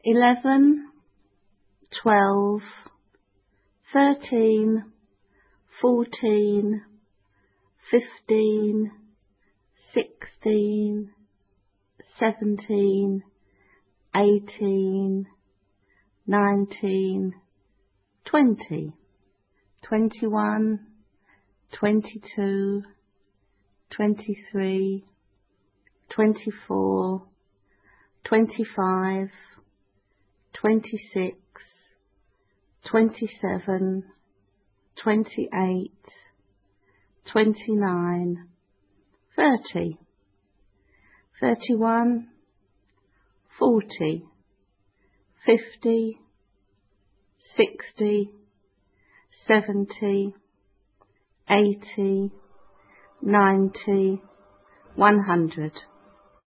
11, 12, 13, 14, 15, 16, 17, 18, 19, 20, 21, 22, 23, 24, 25, 26, 27, 28, 29, 30, 31, 40, 50, 60, 70, 80, 90, 100.